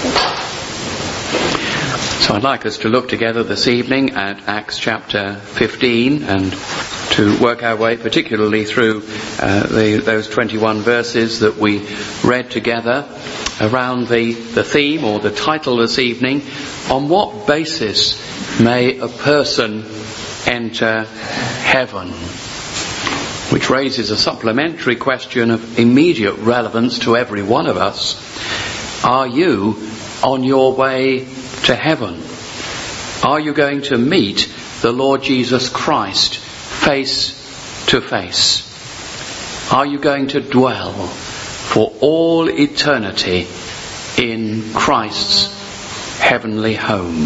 So I'd like us to look together this evening at Acts chapter 15 and to work our way particularly through those 21 verses that we read together around the theme or the title this evening, on what basis may a person enter heaven? Which raises a supplementary question of immediate relevance to every one of us. Are you on your way to heaven? Are you going to meet the Lord Jesus Christ face to face? Are you going to dwell for all eternity in Christ's heavenly home?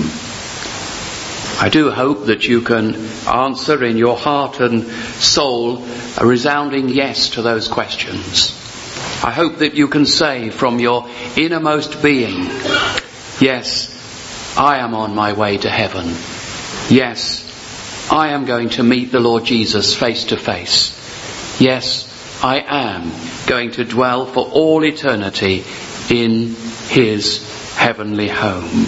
I do hope that you can answer in your heart and soul a resounding yes to those questions. I hope that you can say from your innermost being, yes, I am on my way to heaven. Yes, I am going to meet the Lord Jesus face to face. Yes, I am going to dwell for all eternity in His heavenly home.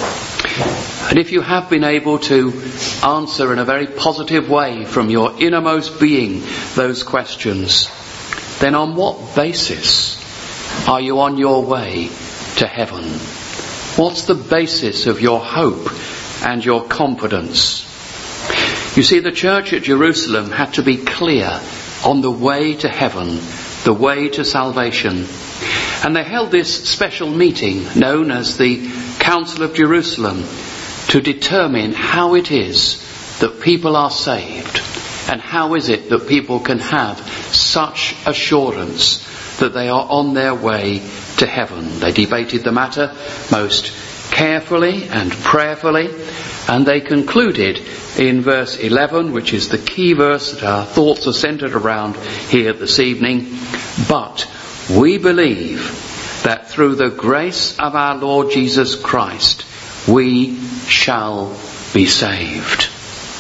And if you have been able to answer in a very positive way from your innermost being those questions, then on what basis are you on your way to heaven? What's the basis of your hope and your confidence? You see, the church at Jerusalem had to be clear on the way to heaven, the way to salvation. And they held this special meeting known as the Council of Jerusalem to determine how it is that people are saved and how is it that people can have such assurance that they are on their way to heaven. They debated the matter most carefully and prayerfully, and they concluded in verse 11, which is the key verse that our thoughts are centred around here this evening. But we believe that through the grace of our Lord Jesus Christ, we shall be saved.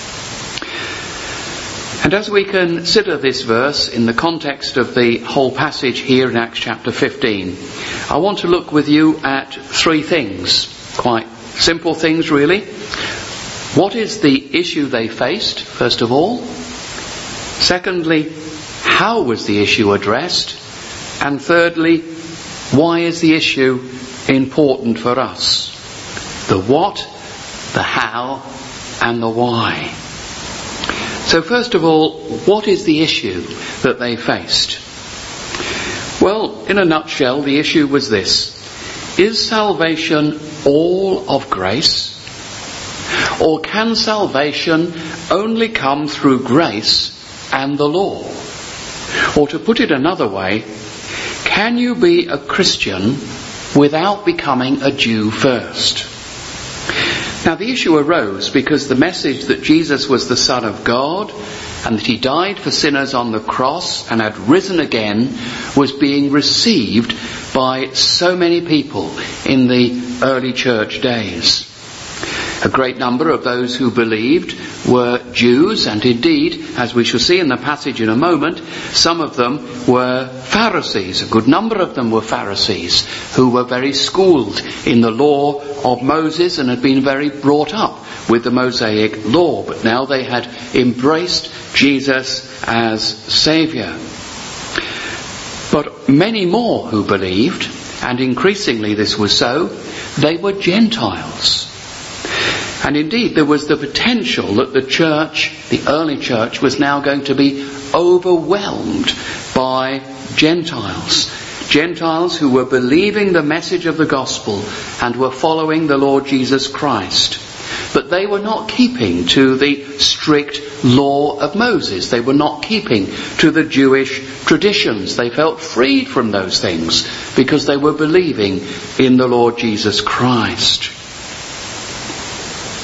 And as we consider this verse in the context of the whole passage here in Acts chapter 15, I want to look with you at three things, quite simple things really. What is the issue they faced, first of all? Secondly, how was the issue addressed? And thirdly, why is the issue important for us? The what, the how, and the why. So first of all, what is the issue that they faced? Well, in a nutshell, the issue was this. Is salvation all of grace? Or can salvation only come through grace and the law? Or to put it another way, can you be a Christian without becoming a Jew first? Now the issue arose because the message that Jesus was the Son of God and that He died for sinners on the cross and had risen again was being received by so many people in the early church days. A great number of those who believed were Jews, and indeed, as we shall see in the passage in a moment, some of them were Pharisees. A good number of them were Pharisees who were very schooled in the law of Moses and had been very brought up with the Mosaic law. But now they had embraced Jesus as Saviour. But many more who believed, and increasingly this was so, they were Gentiles. And indeed there was the potential that the church, the early church, was now going to be overwhelmed by Gentiles. Gentiles who were believing the message of the gospel and were following the Lord Jesus Christ. But they were not keeping to the strict law of Moses. They were not keeping to the Jewish traditions. They felt freed from those things because they were believing in the Lord Jesus Christ.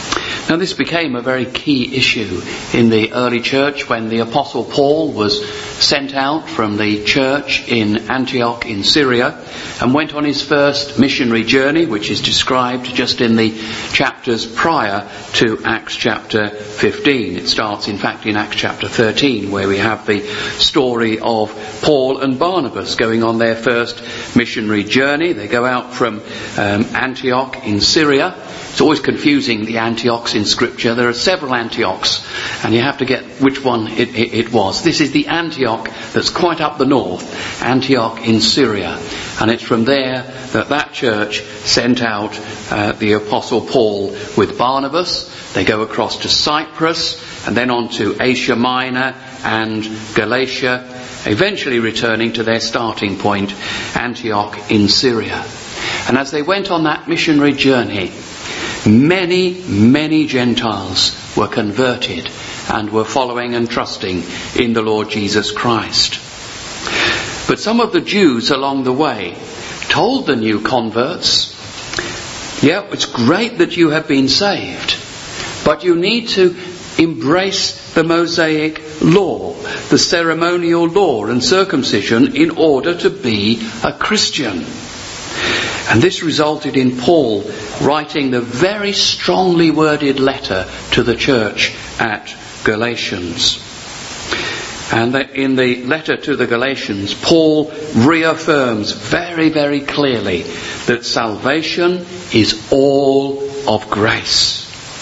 Now this became a very key issue in the early church when the Apostle Paul was sent out from the church in Antioch in Syria and went on his first missionary journey, which is described just in the chapters prior to Acts chapter 15. It starts, in fact, in Acts chapter 13, where we have the story of Paul and Barnabas going on their first missionary journey. They go out from Antioch in Syria. It's always confusing, the Antiochs in Scripture. There are several Antiochs, and you have to get which one it was. This is the Antioch that's quite up the north, Antioch in Syria. And it's from there that church sent out the Apostle Paul with Barnabas. They go across to Cyprus, and then on to Asia Minor and Galatia, eventually returning to their starting point, Antioch in Syria. And as they went on that missionary journey, many Gentiles were converted and were following and trusting in the Lord Jesus Christ. But some of the Jews along the way told the new converts, yeah, it's great that you have been saved, but you need to embrace the Mosaic law, the ceremonial law and circumcision in order to be a Christian. And this resulted in Paul writing the very strongly worded letter to the church at Galatians. And in the letter to the Galatians, Paul reaffirms very clearly that salvation is all of grace.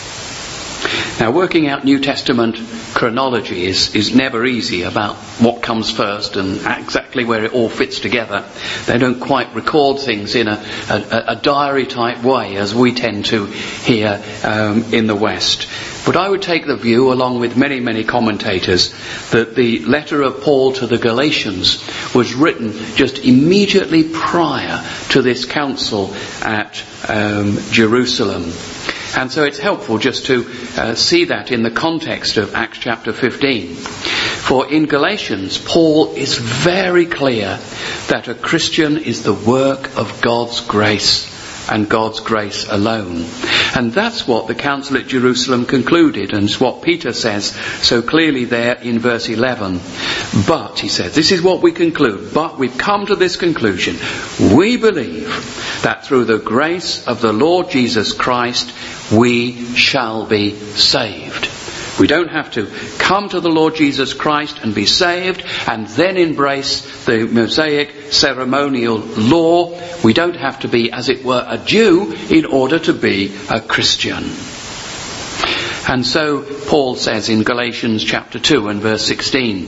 Now, working out New Testament chronology is never easy about what comes first and exactly where it all fits together. They don't quite record things in a diary type way as we tend to here in the West. But I would take the view, along with many commentators, that the letter of Paul to the Galatians was written just immediately prior to this council at Jerusalem. And so it's helpful just to see that in the context of Acts chapter 15. For in Galatians, Paul is very clear that a Christian is the work of God's grace and God's grace alone. And that's what the council at Jerusalem concluded, and it's what Peter says so clearly there in verse 11. But, he said, this is what we conclude, but we've come to this conclusion. We believe that through the grace of the Lord Jesus Christ, we shall be saved. We don't have to come to the Lord Jesus Christ and be saved and then embrace the Mosaic ceremonial law. We don't have to be, as it were, a Jew in order to be a Christian. And so Paul says in Galatians chapter 2 and verse 16,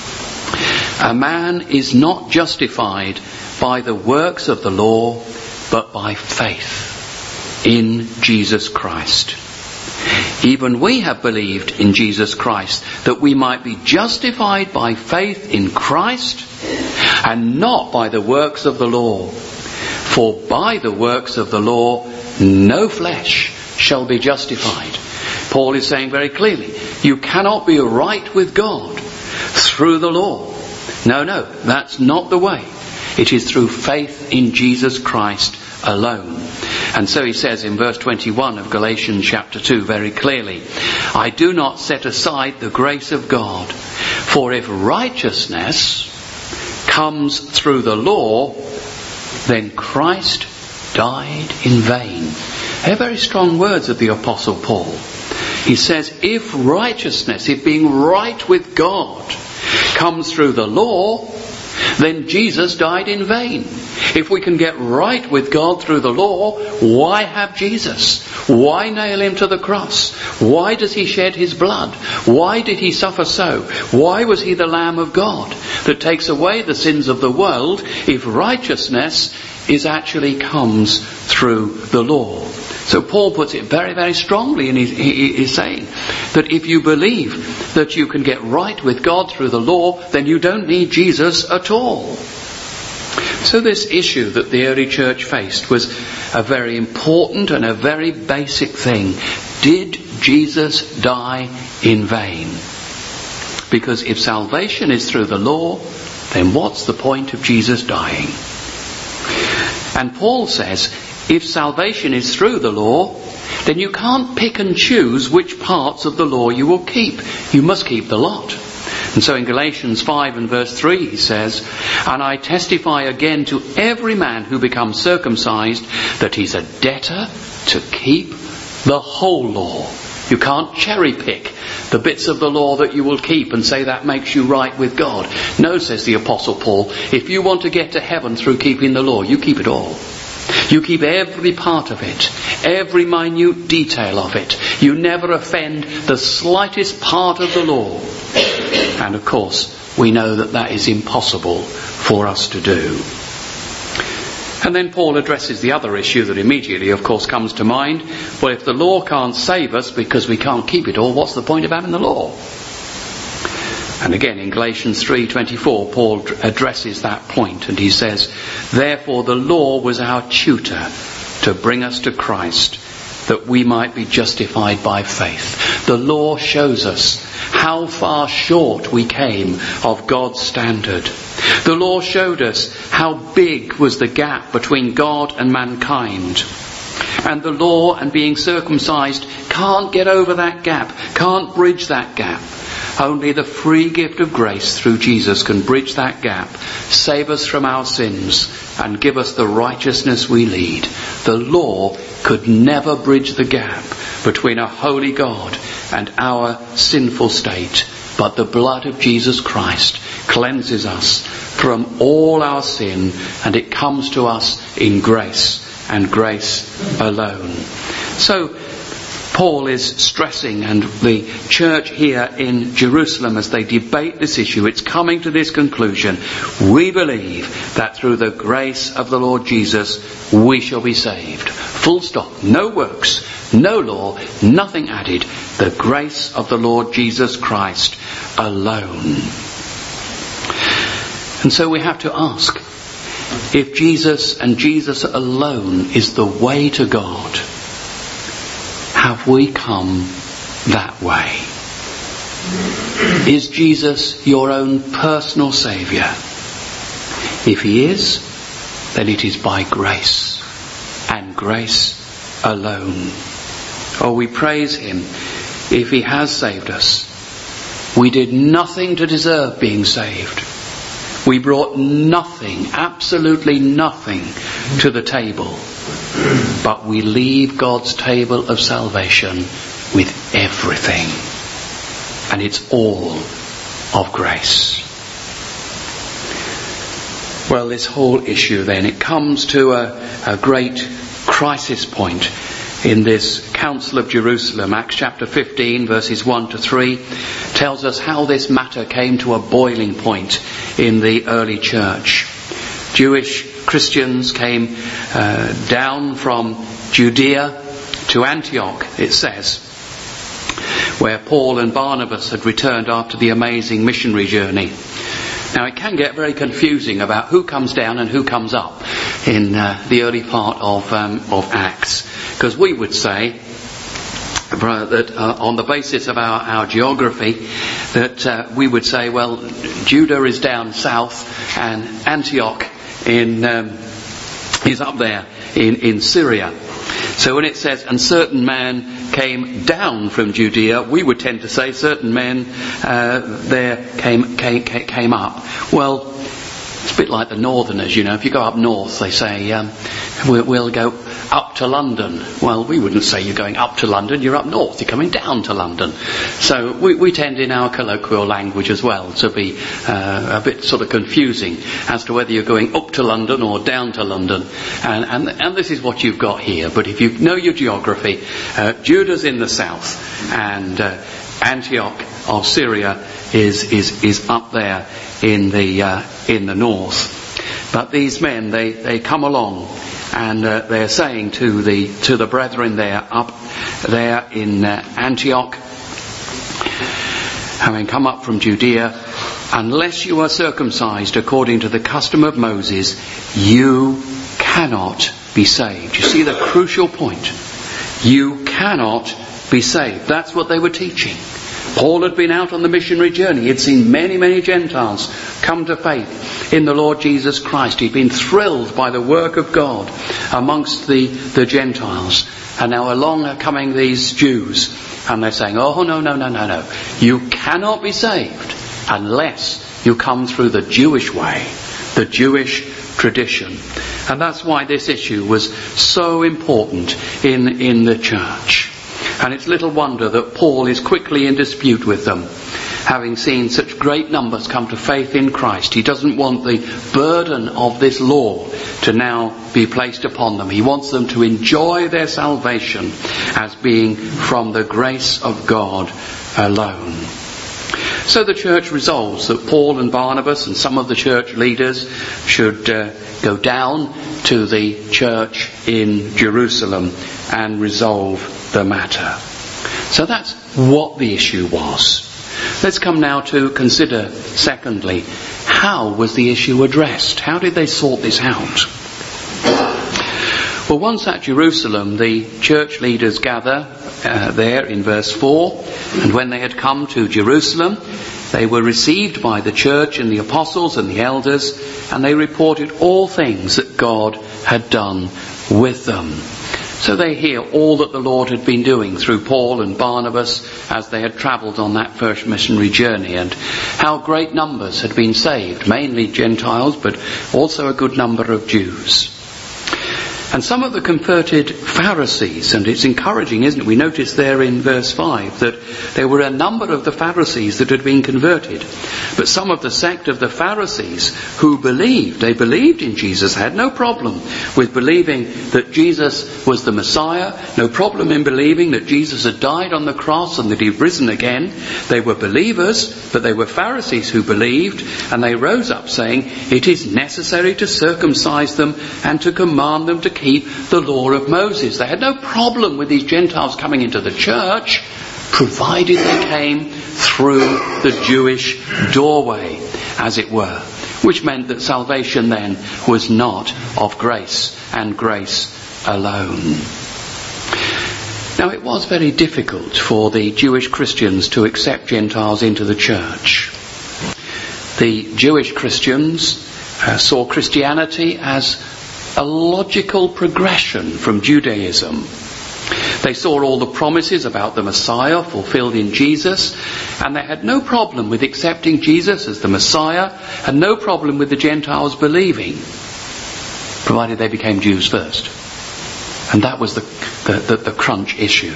a man is not justified by the works of the law, but by faith in Jesus Christ. Even we have believed in Jesus Christ, that we might be justified by faith in Christ, and not by the works of the law. For by the works of the law, no flesh shall be justified. Paul is saying very clearly, you cannot be right with God through the law. No, that's not the way. It is through faith in Jesus Christ alone. And so he says in verse 21 of Galatians chapter 2 very clearly, I do not set aside the grace of God, for if righteousness comes through the law, then Christ died in vain. They're very strong words of the Apostle Paul. He says, if righteousness, if being right with God comes through the law, then Jesus died in vain. If we can get right with God through the law, why have Jesus? Why nail him to the cross? Why does he shed his blood? Why did he suffer so? Why was he the Lamb of God that takes away the sins of the world if righteousness actually comes through the law? So Paul puts it very strongly, and he's saying that if you believe that you can get right with God through the law, then you don't need Jesus at all. So this issue that the early church faced was a very important and a very basic thing. Did Jesus die in vain? Because if salvation is through the law, then what's the point of Jesus dying? And Paul says, if salvation is through the law, then you can't pick and choose which parts of the law you will keep. You must keep the lot. And so in Galatians 5 and verse 3 he says, "And I testify again to every man who becomes circumcised that he's a debtor to keep the whole law." You can't cherry pick the bits of the law that you will keep and say that makes you right with God. No, says the Apostle Paul, if you want to get to heaven through keeping the law, you keep it all. You keep every part of it, every minute detail of it. You never offend the slightest part of the law. And of course, we know that that is impossible for us to do. And then Paul addresses the other issue that immediately, of course, comes to mind. Well, if the law can't save us because we can't keep it all, what's the point of having the law? And again, in Galatians 3:24, Paul addresses that point, and he says, "Therefore the law was our tutor to bring us to Christ, that we might be justified by faith." The law shows us how far short we came of God's standard. The law showed us how big was the gap between God and mankind. And the law and being circumcised can't get over that gap, can't bridge that gap. Only the free gift of grace through Jesus can bridge that gap, save us from our sins, and give us the righteousness we need. The law could never bridge the gap between a holy God and our sinful state. But the blood of Jesus Christ cleanses us from all our sin, and it comes to us in grace and grace alone. So Paul is stressing, and the church here in Jerusalem, as they debate this issue, it's coming to this conclusion: we believe that through the grace of the Lord Jesus we shall be saved. Full stop. No works, no law, nothing added. The grace of the Lord Jesus Christ alone. And so we have to ask, if Jesus and Jesus alone is the way to God, have we come that way? Is Jesus your own personal Saviour? If he is, then it is by grace, and grace alone. Oh, we praise him if he has saved us. We did nothing to deserve being saved. We brought nothing, absolutely nothing, to the table. But we leave God's table of salvation with everything. And it's all of grace. Well, this whole issue then, it comes to a great crisis point in this Council of Jerusalem. Acts chapter 15 verses 1 to 3 tells us how this matter came to a boiling point in the early church. Jewish Christians came down from Judea to Antioch, it says, where Paul and Barnabas had returned after the amazing missionary journey. Now it can get very confusing about who comes down and who comes up in the early part of Acts, because we would say that on the basis of our geography, that we would say, well, Judah is down south and Antioch is up there in Syria. So when it says, and certain men came down from Judea, we would tend to say certain men there came up. Well, it's a bit like the northerners, you know. If you go up north, they say, we'll go up to London. Well, we wouldn't say you're going up to London, you're up north, you're coming down to London. So we tend in our colloquial language as well to be a bit sort of confusing as to whether you're going up to London or down to London. And this is what you've got here. But if you know your geography, Judah's in the south, and Antioch of Syria is up there in the north. But these men, they come along, and they're saying to the brethren there up there in Antioch, having come up from Judea, unless you are circumcised according to the custom of Moses, you cannot be saved. You see the crucial point. You cannot be saved. That's what they were teaching. Paul had been out on the missionary journey. He had seen many, many Gentiles come to faith in the Lord Jesus Christ. He'd been thrilled by the work of God amongst the Gentiles. And now along are coming these Jews, and they're saying, oh, no. You cannot be saved unless you come through the Jewish way, the Jewish tradition. And that's why this issue was so important in the church. And it's little wonder that Paul is quickly in dispute with them. Having seen such great numbers come to faith in Christ, he doesn't want the burden of this law to now be placed upon them. He wants them to enjoy their salvation as being from the grace of God alone. So the church resolves that Paul and Barnabas and some of the church leaders should go down to the church in Jerusalem and resolve the matter. So that's what the issue was. Let's come now to consider, secondly, how was the issue addressed? How did they sort this out? Well, once at Jerusalem, the church leaders gather there in verse 4, and when they had come to Jerusalem, they were received by the church and the apostles and the elders, and they reported all things that God had done with them. So they hear all that the Lord had been doing through Paul and Barnabas as they had travelled on that first missionary journey, and how great numbers had been saved, mainly Gentiles, but also a good number of Jews. And some of the converted Pharisees, and it's encouraging, isn't it? We notice there in verse 5 that there were a number of the Pharisees that had been converted. But some of the sect of the Pharisees who believed, they believed in Jesus, had no problem with believing that Jesus was the Messiah, no problem in believing that Jesus had died on the cross and that he'd risen again. They were believers, but they were Pharisees who believed, and they rose up saying, it is necessary to circumcise them and to command them to keep the law of Moses. They had no problem with these Gentiles coming into the church, provided they came through the Jewish doorway, as it were, which meant that salvation then was not of grace and grace alone. Now, it was very difficult for the Jewish Christians to accept Gentiles into the church. The Jewish Christians saw Christianity as a logical progression from Judaism. They saw all the promises about the Messiah fulfilled in Jesus, and they had no problem with accepting Jesus as the Messiah, and no problem with the Gentiles believing, provided they became Jews first. And that was the crunch issue.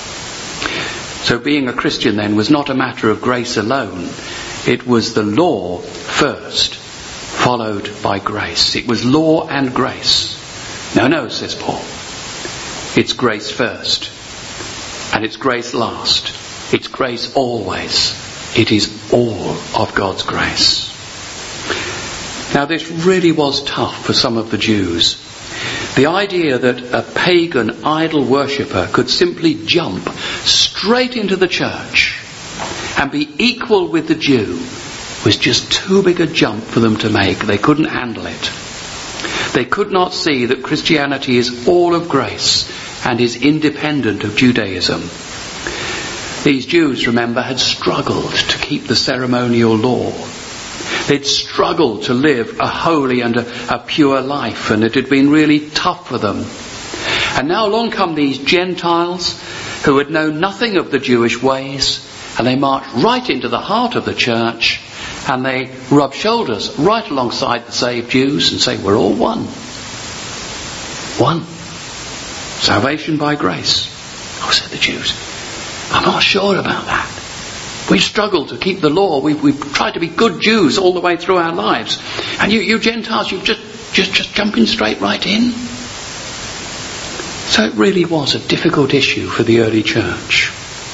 So being a Christian then was not a matter of grace alone. It was the law first, followed by grace. It was law and grace. No, says Paul. It's grace first. And it's grace last. It's grace always. It is all of God's grace. Now, this really was tough for some of the Jews. The idea that a pagan idol worshipper could simply jump straight into the church and be equal with the Jew was just too big a jump for them to make. They couldn't handle it. They could not see that Christianity is all of grace and is independent of Judaism. These Jews, remember, had struggled to keep the ceremonial law. They'd struggled to live a holy and a pure life, and it had been really tough for them. And now along come these Gentiles who had known nothing of the Jewish ways, and they march right into the heart of the church, and they rub shoulders right alongside the saved Jews and say, we're all one. One. Salvation by grace. Oh, said the Jews, I'm not sure about that. We've struggled to keep the law. We've tried to be good Jews all the way through our lives. And you Gentiles, you're just jumping straight right in. So it really was a difficult issue for the early church.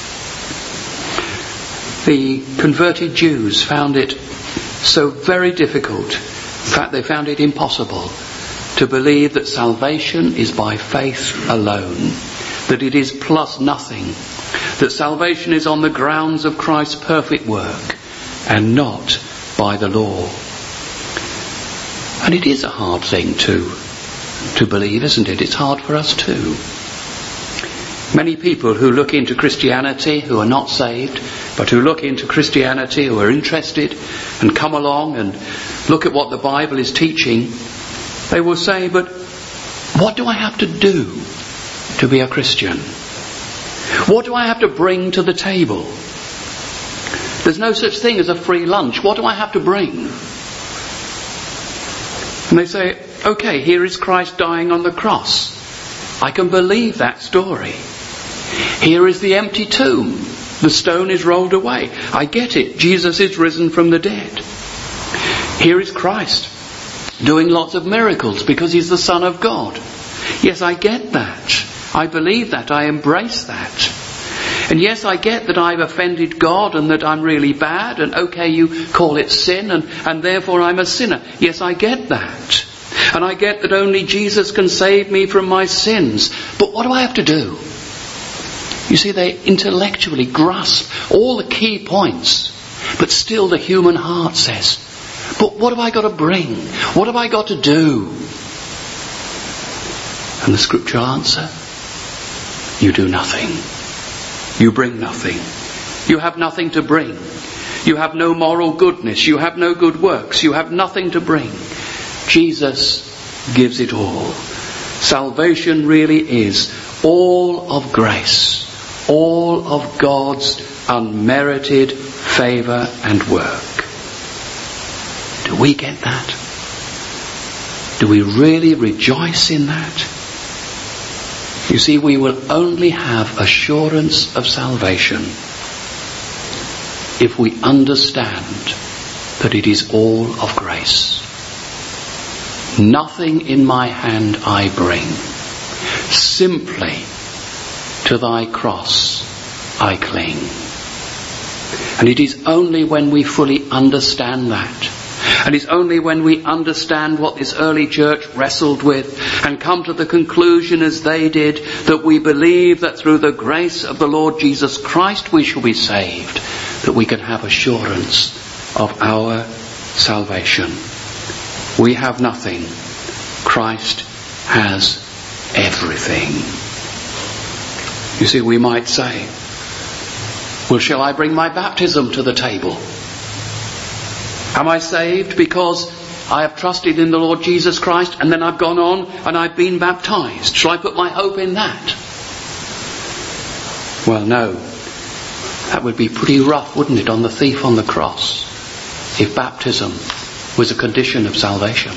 The converted Jews found it so very difficult, in fact they found it impossible, to believe that salvation is by faith alone, that it is plus nothing, that salvation is on the grounds of Christ's perfect work and not by the law. And it is a hard thing to believe, isn't it? It's hard for us too. Many people who look into Christianity who are not saved, but who look into Christianity, who are interested and come along and look at what the Bible is teaching, they will say, but what do I have to do to be a Christian? What do I have to bring to the table? There's no such thing as a free lunch. What do I have to bring? And they say, okay, here is Christ dying on the cross. I can believe that story. Here is the empty tomb. The stone is rolled away. I get it. Jesus is risen from the dead. Here is Christ doing lots of miracles because he's the Son of God. Yes, I get that. I believe that. I embrace that. And yes, I get that I've offended God and that I'm really bad, and okay, you call it sin, and therefore I'm a sinner. Yes, I get that. And I get that only Jesus can save me from my sins. But what do I have to do? You see, they intellectually grasp all the key points, but still the human heart says, but what have I got to bring? What have I got to do? And the scripture answer, you do nothing. You bring nothing. You have nothing to bring. You have no moral goodness. You have no good works. You have nothing to bring. Jesus gives it all. Salvation really is all of grace. All of God's unmerited favour and work. Do we get that? Do we really rejoice in that? You see, we will only have assurance of salvation if we understand that it is all of grace. Nothing in my hand I bring. Simply to thy cross I cling. And it is only when we fully understand that, and it's only when we understand what this early church wrestled with and come to the conclusion as they did, that we believe that through the grace of the Lord Jesus Christ we shall be saved, that we can have assurance of our salvation. We have nothing. Christ has everything. You see, we might say, well, shall I bring my baptism to the table? Am I saved because I have trusted in the Lord Jesus Christ and then I've gone on and I've been baptized? Shall I put my hope in that? Well, no. That would be pretty rough, wouldn't it, on the thief on the cross, if baptism was a condition of salvation.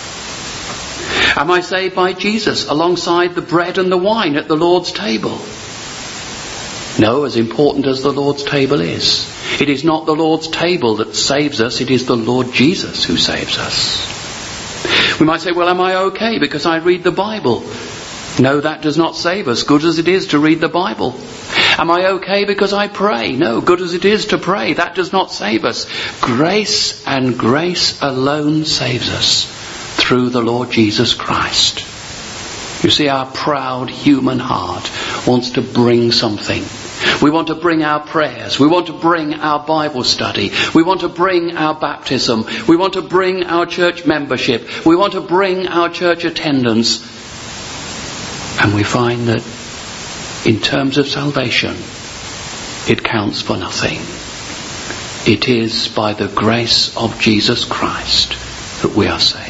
Am I saved by Jesus alongside the bread and the wine at the Lord's table? No, as important as the Lord's table is, it is not the Lord's table that saves us, it is the Lord Jesus who saves us. We might say, well, am I okay because I read the Bible? No, that does not save us, good as it is to read the Bible. Am I okay because I pray? No, good as it is to pray, that does not save us. Grace and grace alone saves us through the Lord Jesus Christ. You see, our proud human heart wants to bring something. We want to bring our prayers. We want to bring our Bible study. We want to bring our baptism. We want to bring our church membership. We want to bring our church attendance. And we find that in terms of salvation, it counts for nothing. It is by the grace of Jesus Christ that we are saved.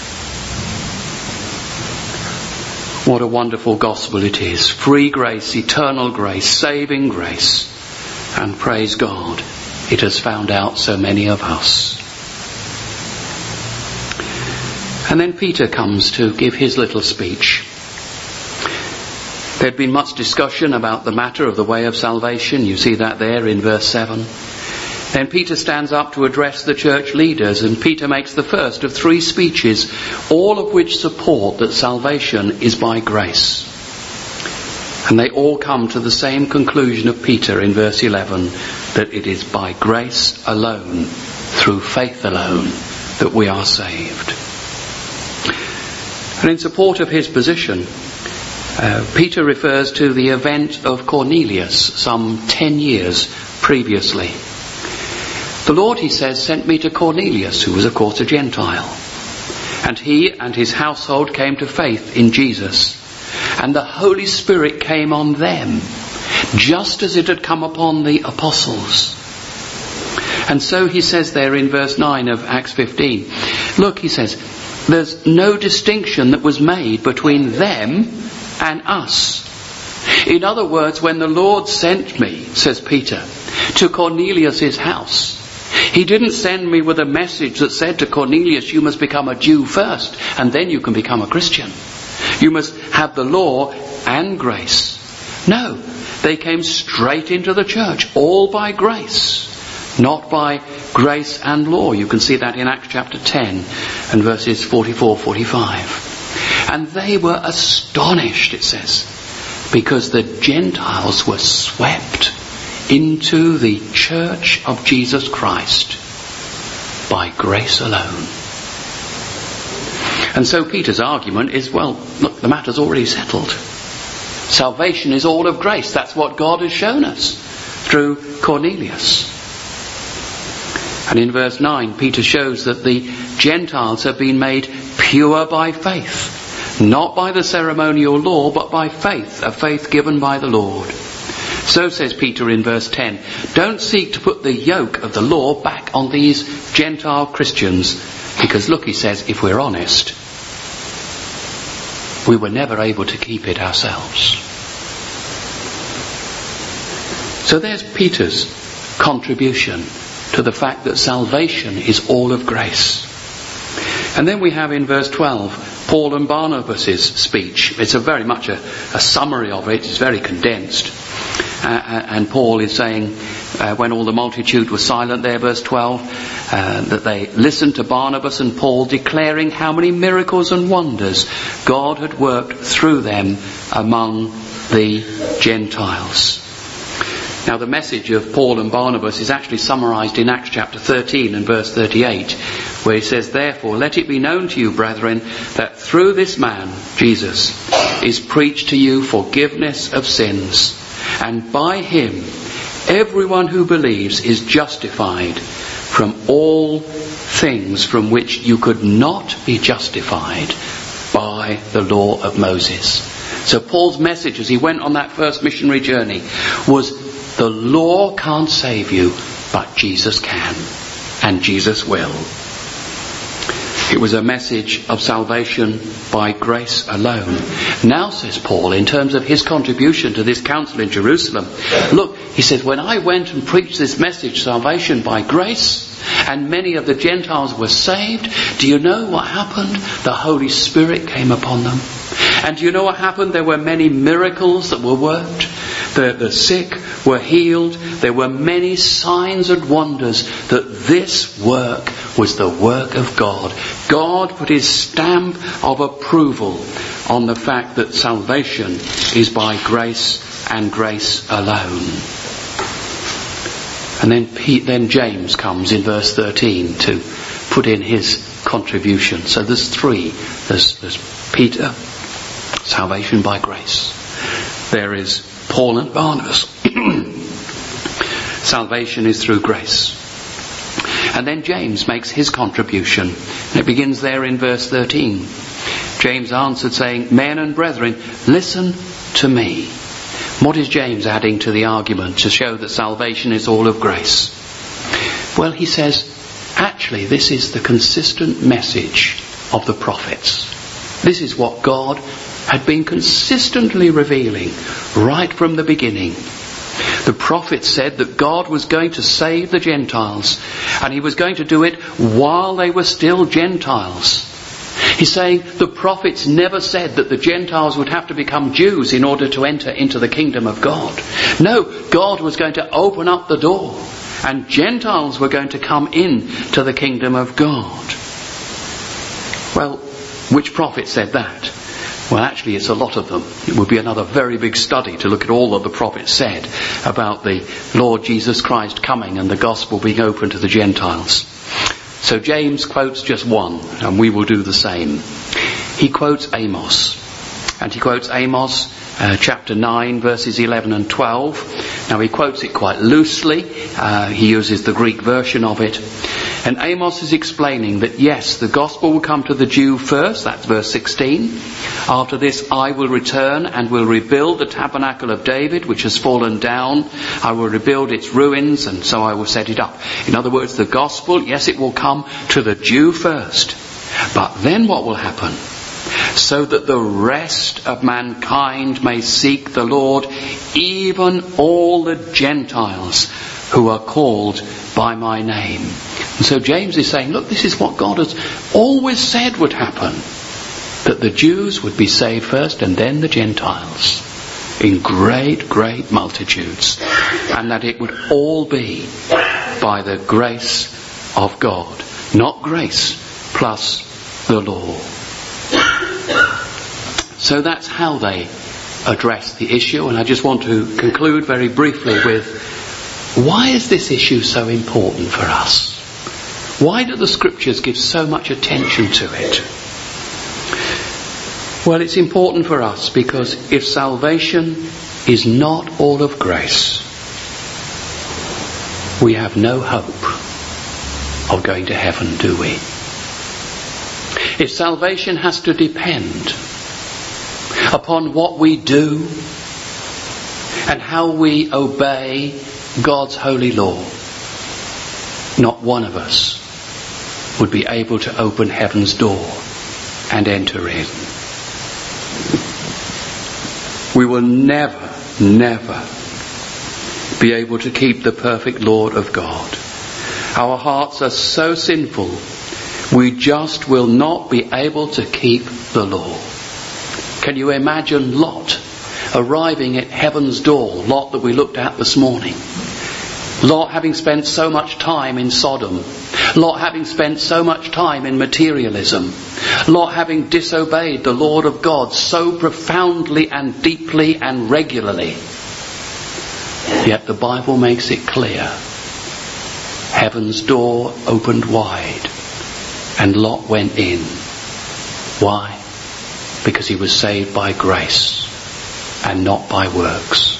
What a wonderful gospel it is. Free grace, eternal grace, saving grace. And praise God, it has found out so many of us. And then Peter comes to give his little speech. There'd been much discussion about the matter of the way of salvation. You see that there in verse 7. Then Peter stands up to address the church leaders, and Peter makes the first of 3 speeches, all of which support that salvation is by grace. And they all come to the same conclusion of Peter in verse 11, that it is by grace alone, through faith alone, that we are saved. And in support of his position, Peter refers to the event of Cornelius some 10 years previously. The Lord, he says, sent me to Cornelius, who was of course a Gentile. And he and his household came to faith in Jesus. And the Holy Spirit came on them, just as it had come upon the apostles. And so he says there in verse 9 of Acts 15, look, he says, there's no distinction that was made between them and us. In other words, when the Lord sent me, says Peter, to Cornelius' house. He didn't send me with a message that said to Cornelius, you must become a Jew first and then you can become a Christian. You must have the law and grace. No, they came straight into the church, all by grace, not by grace and law. You can see that in Acts chapter 10 and verses 44-45. And they were astonished, it says, because the Gentiles were swept into the church of Jesus Christ by grace alone. And so Peter's argument is, well, look, the matter's already settled. Salvation is all of grace. That's what God has shown us through Cornelius. And in verse 9, Peter shows that the Gentiles have been made pure by faith, not by the ceremonial law, but by faith, a faith given by the Lord. So says Peter in verse 10, don't seek to put the yoke of the law back on these Gentile Christians, because look, he says, if we're honest, we were never able to keep it ourselves. So there's Peter's contribution to the fact that salvation is all of grace. And then we have in verse 12, Paul and Barnabas' speech. It's very much a summary of it. It's very condensed. And Paul is saying, when all the multitude was silent there, verse 12, that they listened to Barnabas and Paul declaring how many miracles and wonders God had worked through them among the Gentiles. Now the message of Paul and Barnabas is actually summarised in Acts chapter 13 and verse 38, where he says, therefore let it be known to you, brethren, that through this man, Jesus, is preached to you forgiveness of sins, and by him everyone who believes is justified from all things from which you could not be justified by the law of Moses. So Paul's message as he went on that first missionary journey was, the law can't save you, but Jesus can, and Jesus will. It was a message of salvation by grace alone. Now, says Paul, in terms of his contribution to this council in Jerusalem, look, he says, when I went and preached this message, salvation by grace, and many of the Gentiles were saved, do you know what happened? The Holy Spirit came upon them. And do you know what happened? There were many miracles that were worked. The sick were healed. There were many signs and wonders that this work was the work of God. God put his stamp of approval on the fact that salvation is by grace and grace alone. And then James comes in verse 13 to put in his contribution. So there's three. There's Peter, salvation by grace. There is Paul and Barnabas. Salvation is through grace. And then James makes his contribution. And it begins there in verse 13. James answered saying, men and brethren, listen to me. What is James adding to the argument to show that salvation is all of grace? Well, he says, actually, this is the consistent message of the prophets. This is what God had been consistently revealing right from the beginning. The prophets said that God was going to save the Gentiles, and he was going to do it while they were still Gentiles. He's saying the prophets never said that the Gentiles would have to become Jews in order to enter into the kingdom of God. No, God was going to open up the door, and Gentiles were going to come in to the kingdom of God. Well, which prophet said that? Well, actually, it's a lot of them. It would be another very big study to look at all that the prophets said about the Lord Jesus Christ coming and the gospel being open to the Gentiles. So James quotes just one, and we will do the same. He quotes Amos. And he quotes Amos chapter 9, verses 11 and 12. Now he quotes it quite loosely. He uses the Greek version of it. And Amos is explaining that yes, the gospel will come to the Jew first. That's verse 16. After this, I will return and will rebuild the tabernacle of David, which has fallen down. I will rebuild its ruins, and so I will set it up. In other words, the gospel, yes, it will come to the Jew first. But then what will happen? So that the rest of mankind may seek the Lord, even all the Gentiles who are called by my name. And so James is saying, look, this is what God has always said would happen. That the Jews would be saved first and then the Gentiles in great, great multitudes. And that it would all be by the grace of God. Not grace plus the law. So that's how they address the issue. And I just want to conclude very briefly with, why is this issue so important for us? Why do the scriptures give so much attention to it? Well, it's important for us because if salvation is not all of grace, we have no hope of going to heaven, do we? If salvation has to depend upon what we do and how we obey God's holy law, not one of us would be able to open heaven's door and enter in. We will never be able to keep the perfect law of God. Our hearts are so sinful, we just will not be able to keep the law. Can you imagine Lot arriving at heaven's door? Lot that we looked at this morning. Lot having spent so much time in Sodom. Lot having spent so much time in materialism. Lot having disobeyed the Lord of God so profoundly and deeply and regularly. Yet the Bible makes it clear. Heaven's door opened wide and Lot went in. Why? Because he was saved by grace and not by works.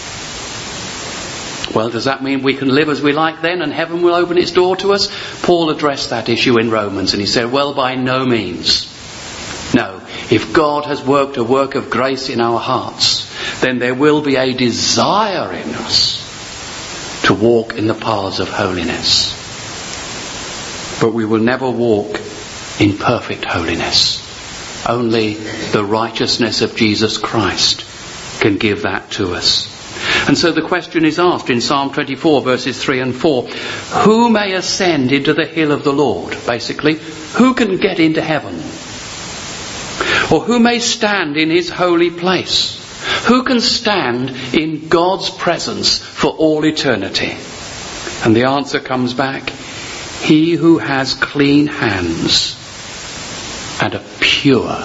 Well, does that mean we can live as we like then and heaven will open its door to us? Paul addressed that issue in Romans and he said, well, by no means. No, if God has worked a work of grace in our hearts, then there will be a desire in us to walk in the paths of holiness. But we will never walk in perfect holiness. Only the righteousness of Jesus Christ can give that to us. And so the question is asked in Psalm 24 verses 3 and 4. Who may ascend into the hill of the Lord? Basically, who can get into heaven? Or who may stand in his holy place? Who can stand in God's presence for all eternity? And the answer comes back. He who has clean hands and a pure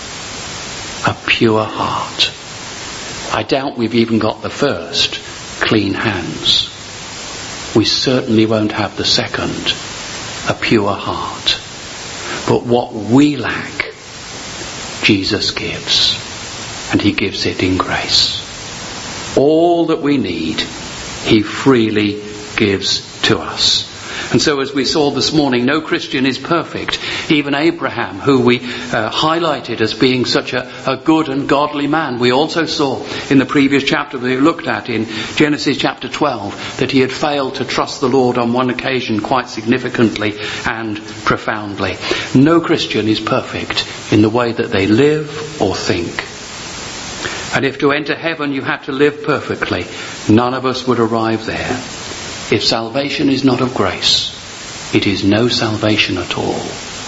heart. I doubt we've even got the first, clean hands. We certainly won't have the second, a pure heart. But what we lack, Jesus gives. And he gives it in grace. All that we need, he freely gives to us. And so as we saw this morning, no Christian is perfect. Even Abraham, who we highlighted as being such a good and godly man, we also saw in the previous chapter that we looked at in Genesis chapter 12 that he had failed to trust the Lord on one occasion quite significantly and profoundly. No Christian is perfect in the way that they live or think. And if to enter heaven you had to live perfectly, none of us would arrive there. If salvation is not of grace, it is no salvation at all.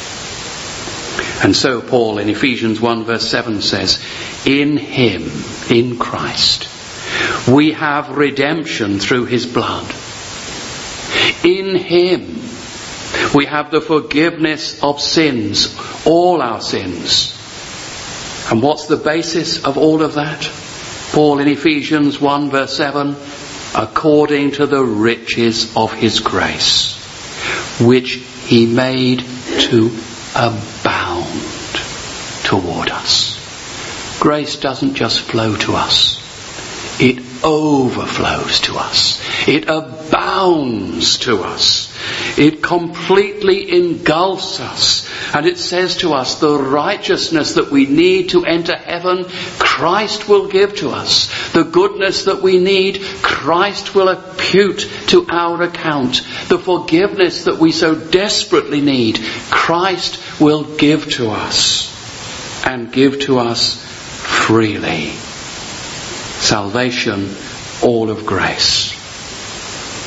And so Paul in Ephesians 1 verse 7 says, in him, in Christ, we have redemption through his blood. In him, we have the forgiveness of sins, all our sins. And what's the basis of all of that? Paul in Ephesians 1 verse 7, according to the riches of his grace, which he made to abound toward us. Grace doesn't just flow to us. It overflows to us. It abounds to us. It completely engulfs us. And it says to us, the righteousness that we need to enter heaven, Christ will give to us. The goodness that we need, Christ will impute to our account. The forgiveness that we so desperately need, Christ will give to us. And give to us freely. Salvation, all of grace.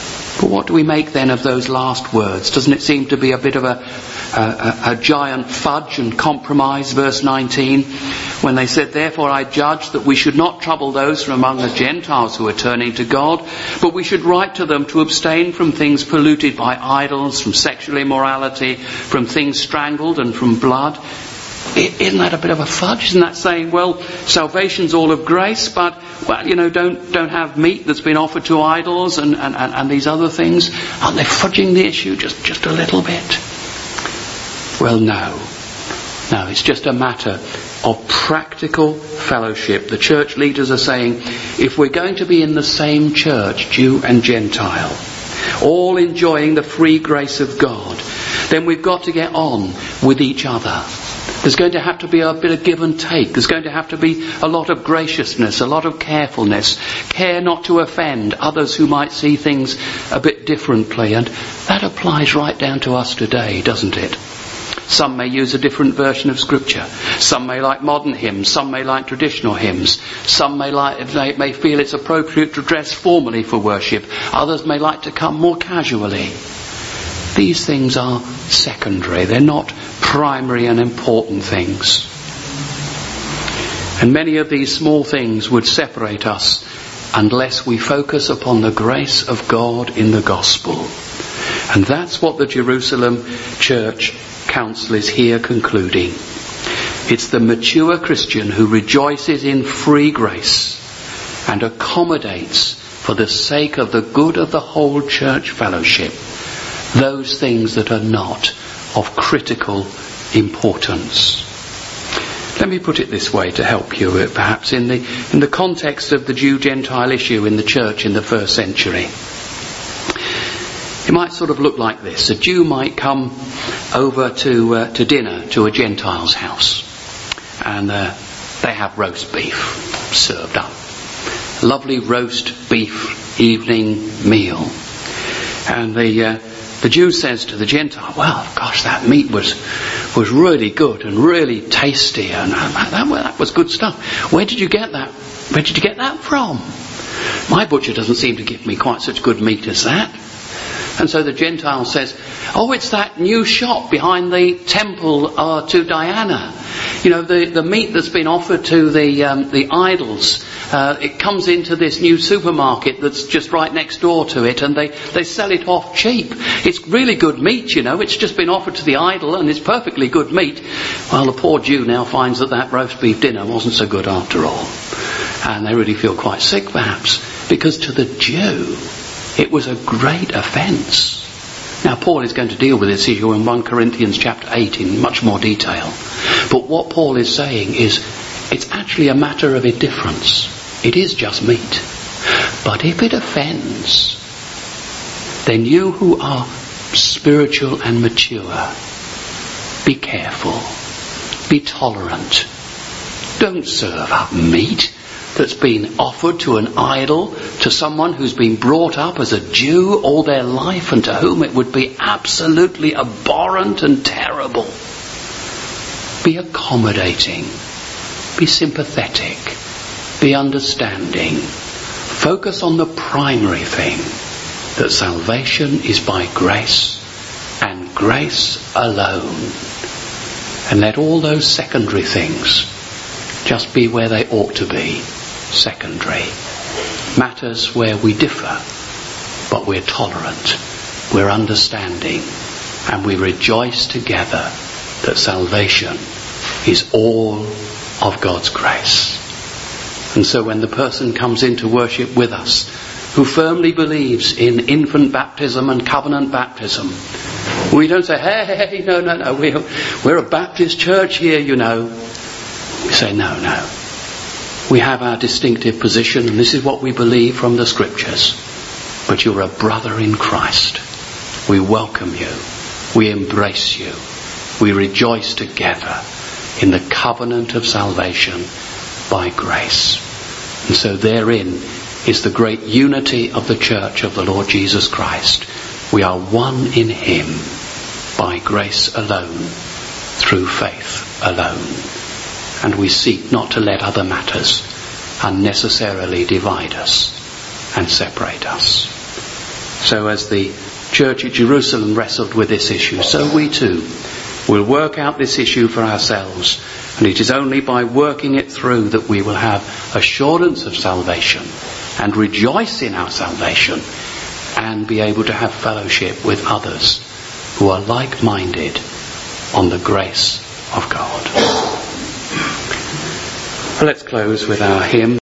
what do we make then of those last words? Doesn't it seem to be a bit of a giant fudge and compromise, verse 19, when they said, "Therefore I judge that we should not trouble those from among the Gentiles who are turning to God, but we should write to them to abstain from things polluted by idols, from sexual immorality, from things strangled and from blood." Isn't that a bit of a fudge? Isn't that saying, well, salvation's all of grace, but, well, don't have meat that's been offered to idols and these other things? Aren't they fudging the issue just a little bit? Well, no. No, it's just a matter of practical fellowship. The church leaders are saying, if we're going to be in the same church, Jew and Gentile, all enjoying the free grace of God, then we've got to get on with each other. There's going to have to be a bit of give and take. There's going to have to be a lot of graciousness, a lot of carefulness, care not to offend others who might see things a bit differently. And that applies right down to us today, doesn't it? Some may use a different version of Scripture. Some may like modern hymns. Some may like traditional hymns. Some may feel it's appropriate to dress formally for worship. Others may like to come more casually. These things are secondary. They're not primary and important things. And many of these small things would separate us unless we focus upon the grace of God in the gospel. And that's what the Jerusalem Church Council is here concluding. It's the mature Christian who rejoices in free grace and accommodates, for the sake of the good of the whole church fellowship, those things that are not of critical importance. Let me put it this way to help you, perhaps in the context of the Jew-Gentile issue in the church in the first century. It might sort of look like this. A Jew might come over to dinner to a Gentile's house, and they have roast beef served up. Lovely roast beef evening meal. And the Jew says to the Gentile, "Well, gosh, that meat was really good and really tasty, and that was good stuff. Where did you get that? Where did you get that from? My butcher doesn't seem to give me quite such good meat as that." And so the Gentile says, "Oh, it's that new shop behind the temple to Diana. The meat that's been offered to the idols. It comes into this new supermarket that's just right next door to it, and they sell it off cheap. It's really good meat, It's just been offered to the idol, and it's perfectly good meat." Well, the poor Jew now finds that roast beef dinner wasn't so good after all. And they really feel quite sick, perhaps, because to the Jew, it was a great offence. Now, Paul is going to deal with this issue in 1 Corinthians chapter 8 in much more detail. But what Paul is saying is, it's actually a matter of indifference. It is just meat. But if it offends, then you who are spiritual and mature, be careful. Be tolerant. Don't serve up meat that's been offered to an idol, to someone who's been brought up as a Jew all their life and to whom it would be absolutely abhorrent and terrible. Be accommodating. Be sympathetic. Be understanding. Focus on the primary thing, that salvation is by grace and grace alone. And let all those secondary things just be where they ought to be. Secondary. Matters where we differ, but we're tolerant, we're understanding, and we rejoice together that salvation is all of God's grace. And so when the person comes into worship with us, who firmly believes in infant baptism and covenant baptism, we don't say, "Hey, no, we're a Baptist church here, We say, no. We have our distinctive position, and this is what we believe from the Scriptures. But you're a brother in Christ. We welcome you. We embrace you. We rejoice together in the covenant of salvation by grace." And so therein is the great unity of the church of the Lord Jesus Christ. We are one in Him, by grace alone, through faith alone. And we seek not to let other matters unnecessarily divide us and separate us. So as the church at Jerusalem wrestled with this issue, so we too will work out this issue for ourselves. And it is only by working it through that we will have assurance of salvation and rejoice in our salvation and be able to have fellowship with others who are like-minded on the grace of God. Let's close with our hymn.